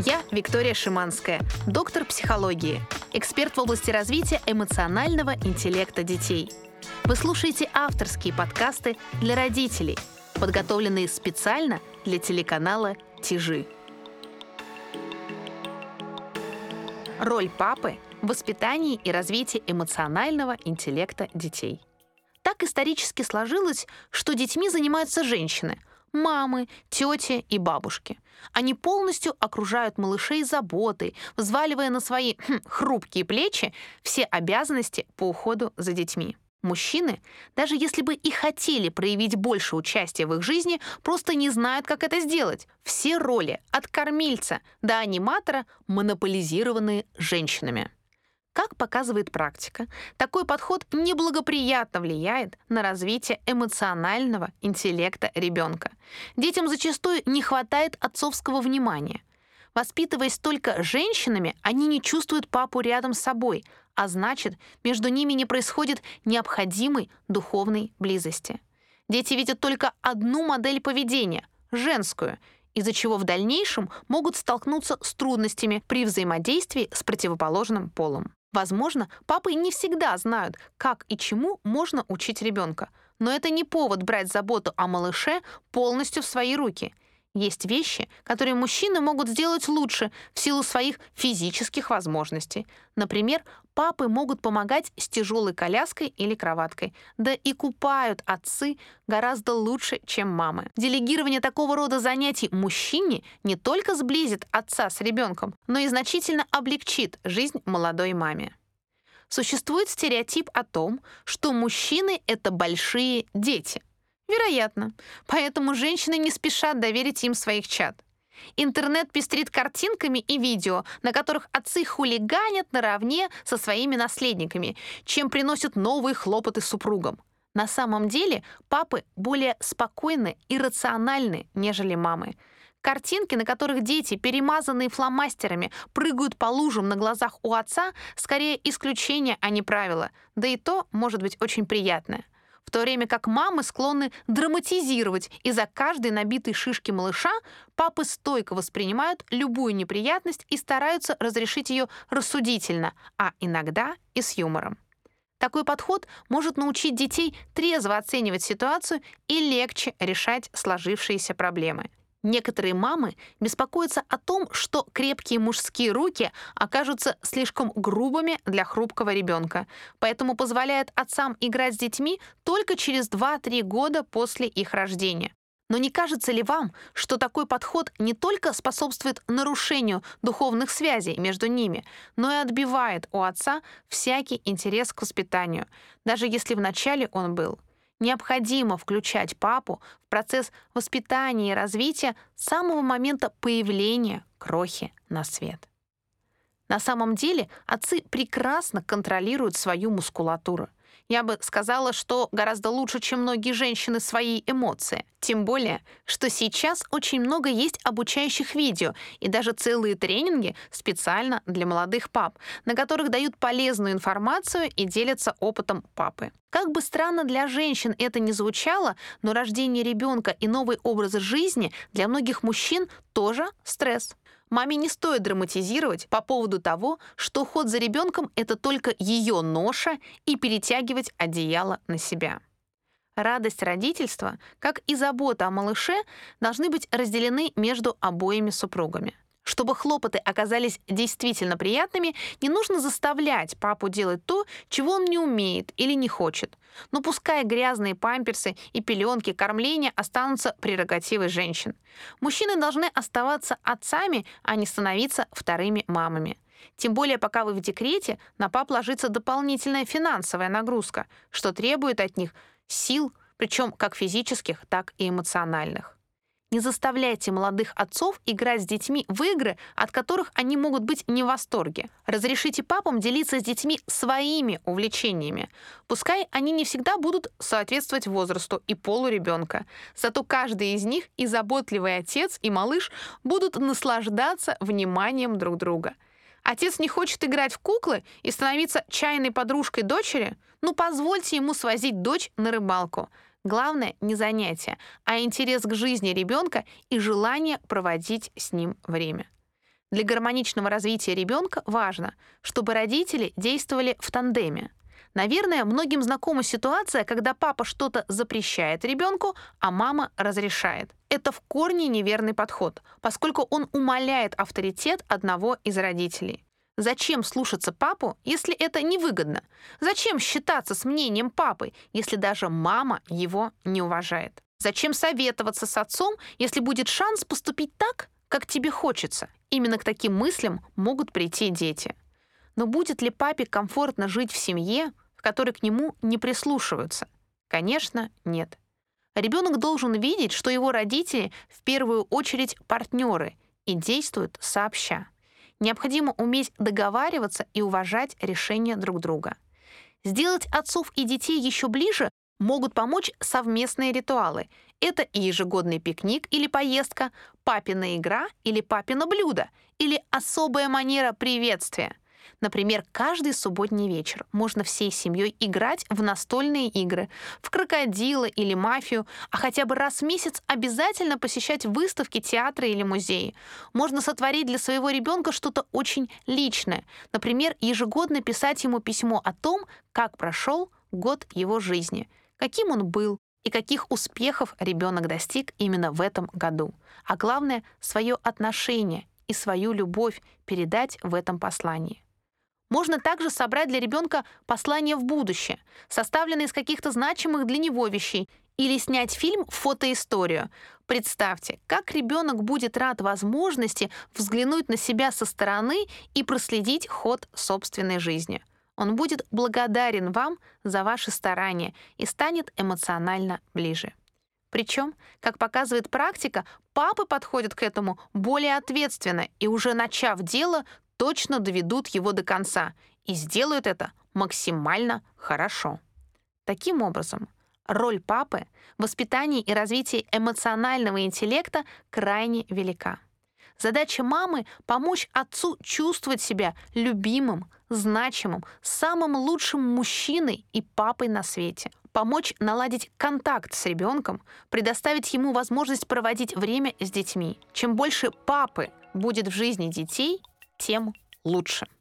Я Виктория Шиманская, доктор психологии, эксперт в области развития эмоционального интеллекта детей. Вы слушаете авторские подкасты для родителей, подготовленные специально для телеканала «Тижи». Роль папы в воспитании и развитии эмоционального интеллекта детей. Так исторически сложилось, что детьми занимаются женщины – мамы, тети и бабушки. Они полностью окружают малышей заботой, взваливая на свои хрупкие плечи все обязанности по уходу за детьми. Мужчины, даже если бы и хотели проявить больше участия в их жизни, просто не знают, как это сделать. Все роли, от кормильца до аниматора, монополизированы женщинами. Как показывает практика, такой подход неблагоприятно влияет на развитие эмоционального интеллекта ребенка. Детям зачастую не хватает отцовского внимания. Воспитываясь только женщинами, они не чувствуют папу рядом с собой, а значит, между ними не происходит необходимой духовной близости. Дети видят только одну модель поведения – женскую, из-за чего в дальнейшем могут столкнуться с трудностями при взаимодействии с противоположным полом. Возможно, папы не всегда знают, как и чему можно учить ребенка, но это не повод брать заботу о малыше полностью в свои руки. Есть вещи, которые мужчины могут сделать лучше в силу своих физических возможностей. Например, папы могут помогать с тяжелой коляской или кроваткой. Да и купают отцы гораздо лучше, чем мамы. Делегирование такого рода занятий мужчине не только сблизит отца с ребенком, но и значительно облегчит жизнь молодой маме. Существует стереотип о том, что мужчины — это большие дети. Вероятно. Поэтому женщины не спешат доверить им своих чад. Интернет пестрит картинками и видео, на которых отцы хулиганят наравне со своими наследниками, чем приносят новые хлопоты супругам. На самом деле папы более спокойны и рациональны, нежели мамы. Картинки, на которых дети, перемазанные фломастерами, прыгают по лужам на глазах у отца, скорее исключение, а не правило. Да и то может быть очень приятное. В то время как мамы склонны драматизировать из-за каждой набитой шишки малыша, папы стойко воспринимают любую неприятность и стараются разрешить ее рассудительно, а иногда и с юмором. Такой подход может научить детей трезво оценивать ситуацию и легче решать сложившиеся проблемы. Некоторые мамы беспокоятся о том, что крепкие мужские руки окажутся слишком грубыми для хрупкого ребенка, поэтому позволяют отцам играть с детьми только через 2-3 года после их рождения. Но не кажется ли вам, что такой подход не только способствует нарушению духовных связей между ними, но и отбивает у отца всякий интерес к воспитанию, даже если вначале он был? Необходимо включать папу в процесс воспитания и развития с самого момента появления крохи на свет. На самом деле отцы прекрасно контролируют свою мускулатуру. Я бы сказала, что гораздо лучше, чем многие женщины, свои эмоции. Тем более, что сейчас очень много есть обучающих видео и даже целые тренинги специально для молодых пап, на которых дают полезную информацию и делятся опытом папы. Как бы странно для женщин это ни звучало, но рождение ребенка и новый образ жизни для многих мужчин тоже стресс. Маме не стоит драматизировать по поводу того, что уход за ребенком — это только ее ноша, и перетягивать одеяло на себя. Радость родительства, как и забота о малыше, должны быть разделены между обоими супругами. Чтобы хлопоты оказались действительно приятными, не нужно заставлять папу делать то, чего он не умеет или не хочет. Но пускай грязные памперсы и пеленки, кормление останутся прерогативой женщин. Мужчины должны оставаться отцами, а не становиться вторыми мамами. Тем более, пока вы в декрете, на пап ложится дополнительная финансовая нагрузка, что требует от них сил, причем как физических, так и эмоциональных. Не заставляйте молодых отцов играть с детьми в игры, от которых они могут быть не в восторге. Разрешите папам делиться с детьми своими увлечениями. Пускай они не всегда будут соответствовать возрасту и полу ребенка. Зато каждый из них, и заботливый отец, и малыш, будут наслаждаться вниманием друг друга. Отец не хочет играть в куклы и становиться чайной подружкой дочери? Ну, позвольте ему свозить дочь на рыбалку. Главное не занятие, а интерес к жизни ребенка и желание проводить с ним время. Для гармоничного развития ребенка важно, чтобы родители действовали в тандеме. Наверное, многим знакома ситуация, когда папа что-то запрещает ребенку, а мама разрешает. Это в корне неверный подход, поскольку он умаляет авторитет одного из родителей. Зачем слушаться папу, если это невыгодно? Зачем считаться с мнением папы, если даже мама его не уважает? Зачем советоваться с отцом, если будет шанс поступить так, как тебе хочется? Именно к таким мыслям могут прийти дети. Но будет ли папе комфортно жить в семье, в которой к нему не прислушиваются? Конечно, нет. Ребенок должен видеть, что его родители в первую очередь партнеры и действуют сообща. Необходимо уметь договариваться и уважать решения друг друга. Сделать отцов и детей еще ближе могут помочь совместные ритуалы. Это и ежегодный пикник или поездка, папина игра или папино блюдо, или особая манера приветствия. Например, каждый субботний вечер можно всей семьей играть в настольные игры, в крокодила или мафию, а хотя бы раз в месяц обязательно посещать выставки, театры или музеи. Можно сотворить для своего ребенка что-то очень личное. Например, ежегодно писать ему письмо о том, как прошел год его жизни, каким он был и каких успехов ребенок достиг именно в этом году. А главное, свое отношение и свою любовь передать в этом послании. Можно также собрать для ребенка послание в будущее, составленное из каких-то значимых для него вещей, или снять фильм «Фотоисторию». Представьте, как ребенок будет рад возможности взглянуть на себя со стороны и проследить ход собственной жизни. Он будет благодарен вам за ваши старания и станет эмоционально ближе. Причем, как показывает практика, папы подходят к этому более ответственно и уже начав дело, точно доведут его до конца и сделают это максимально хорошо. Таким образом, роль папы в воспитании и развитии эмоционального интеллекта крайне велика. Задача мамы — помочь отцу чувствовать себя любимым, значимым, самым лучшим мужчиной и папой на свете. Помочь наладить контакт с ребенком, предоставить ему возможность проводить время с детьми. Чем больше папы будет в жизни детей, тем лучше.